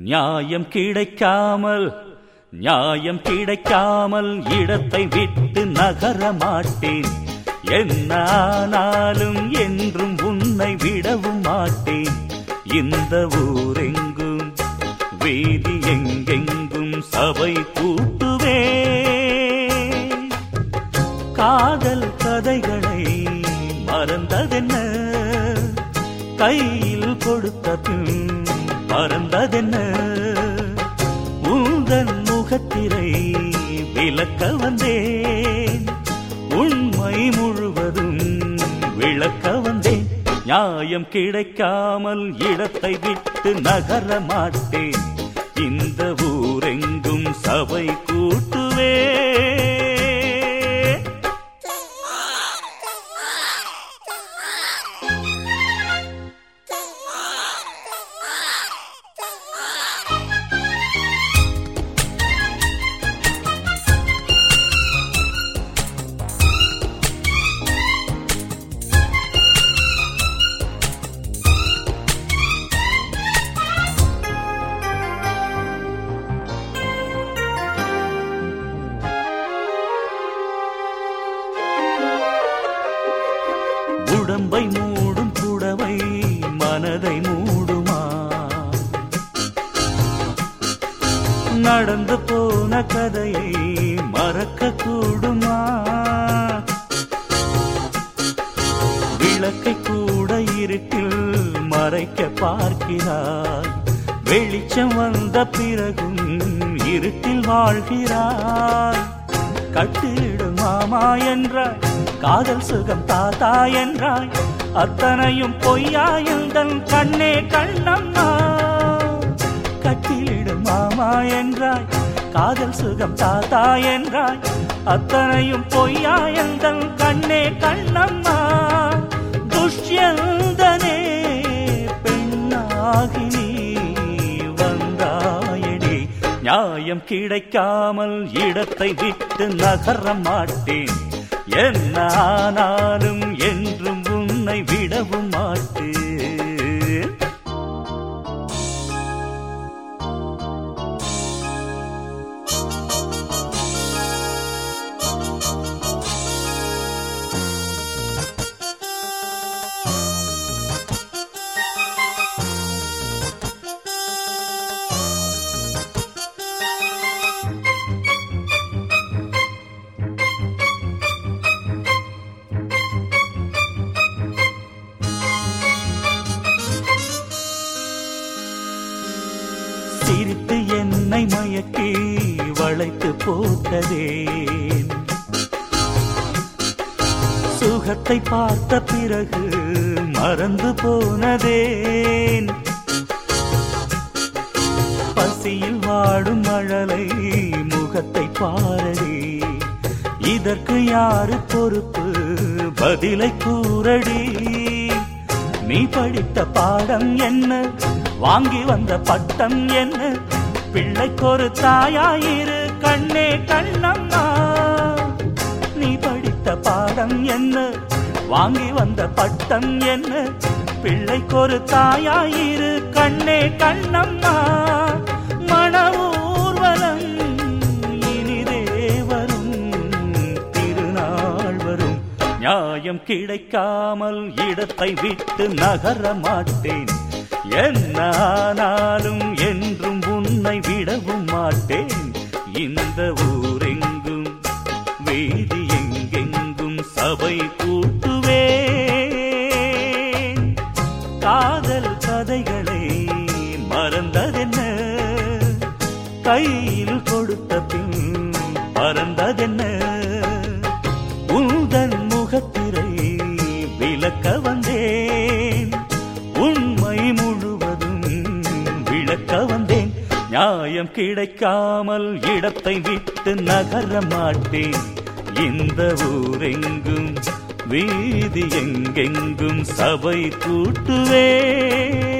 நியாயம் கிடைக்காமல் இடத்தை விட்டு நகர மாட்டேன். என்ன ஆனாலும் என்றும் உன்னை விடவும் மாட்டேன். இந்த ஊரெங்கும் வீதி எங்கெங்கும் சபை கூட்டுவேன். காதல் கதைகளை மறந்ததென்ன, கையில் கொடுத்த பின் மறந்ததென்ன, உந்தன் முகத்திரை விளக்க வந்தேன். உண்மை முழுவதும் விளக்க வந்தேன். நியாயம் கிடைக்காமல் இடத்தை விட்டு நகர மாட்டேன். இந்த ஊரெங்கும் சபை கூட்டுவேன். உடம்பை மூடும் புடவை மனதை மூடுமா? நடந்து போன கதையை மறக்க கூடுமா? விளக்கை கூட இருட்டில் மறைக்க பார்க்கிறாய். வெளிச்சம் வந்த பிறகும் இருட்டில் வாழ்கிறாய். கட்டிடும் மாமா என்றாய், காதல் சுகம் தாத்தா என்றாய். அத்தனையும் பொய்யா எந்தன் கண்ணே கண்ணம்மா. கட்டிலிடும் மாமா என்றாய், காதல் சுகம் தாத்தா என்றாய். அத்தனையும் பொய்யா எந்தன் கண்ணே கண்ணம்மா. துஷ்யந்தனே பெண்ணாகி நீ வந்தாயடி. நியாயம் கிடைக்காமல் இடத்தை விட்டு நகர மாட்டேன். என்ன ஆனாலும் என்றும் உன்னை விடவும் மாட்டேன். சிரித்து என்னை மயக்கி வளைத்து போட்டதேன். சுகத்தை பார்த்த பிறகு மறந்து போனதேன். பசியில் வாடும் மழலை முகத்தை பாரடி. இதற்கு யாரு பொறுப்பு? பதிலை கூறடி. நீ படித்த பாடம் என்ன? வாங்கி வந்த பட்டம் என்ன? பிள்ளைக்கொரு தாயாயிரு கண்ணே கண்ணம்மா. நீ படித்த பாடம் என்ன? வாங்கி வந்த பட்டம் என்ன? பிள்ளைக்கொரு தாயாயிரு கண்ணே கண்ணம்மா. மன ஊர்வலம் இனிதே வரும், திருநாள் வரும். நியாயம் கிடைக்காமல் இடத்தை விட்டு நகர மாட்டேன். என்ன ஆனாலும் என்றும் உன்னை விடவும் மாட்டேன். இந்த ஊரெங்கும் வீதி எங்கெங்கும் சபை கூட்டுவேன். காதல் கதைகளை மறந்ததென்ன, கையில் கொடுத்த பின் மறந்ததென்ன, உந்தன் முகத்திரை விளக்க வந்தேன். உண்மை முழுவதும் விளக்க வந்தேன். நியாயம் கிடைக்காமல் இடத்தை விட்டு நகர மாட்டேன். இந்த ஊரெங்கும் வீதி எங்கெங்கும் சபை கூட்டுவேன்.